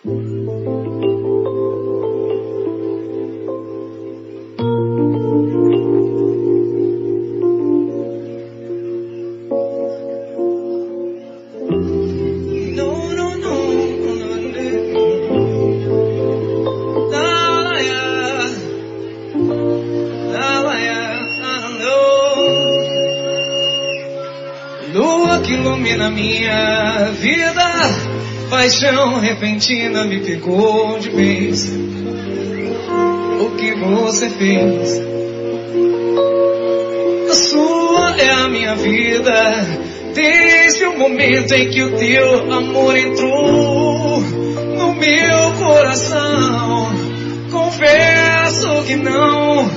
Lua que ilumina minha vida, paixão repentina me pegou de vez. O que você fez? A sua é a minha vida, desde o momento em que o teu amor entrou no meu coração. Confesso que não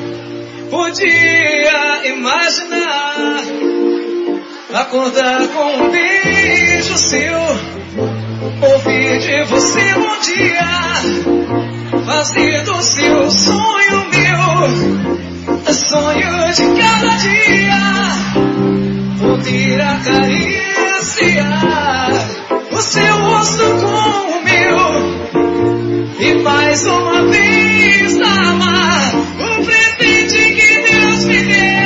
podia imaginar acordar com um beijo seu, ouvir de você um dia, fazer do seu sonho meu, sonho de cada dia, poder acariciar o seu rosto com o meu, e mais uma vez amar o presente que Deus me deu.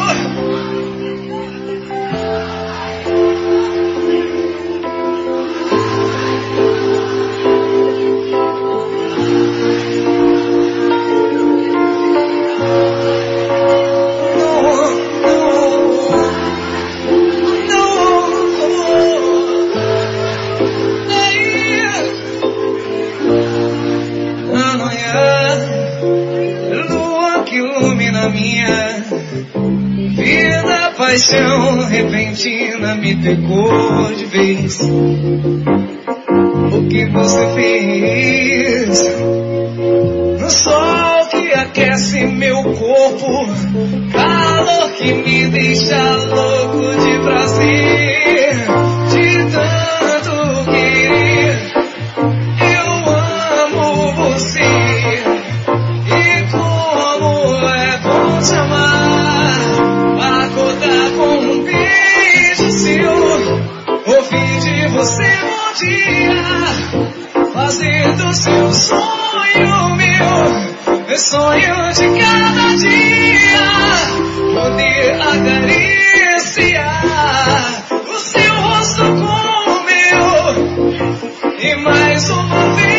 Minha vida, paixão repentina me pegou de vez. O que você fez? No sol que aquece meu corpo, calor que me deixa louco de prazer, de tanto querer. Eu amo você. Te amar, acordar com um beijo seu, ouvir de você um dia, fazer do seu sonho meu sonho de cada dia, poder acariciar o seu rosto com o meu, e mais uma vez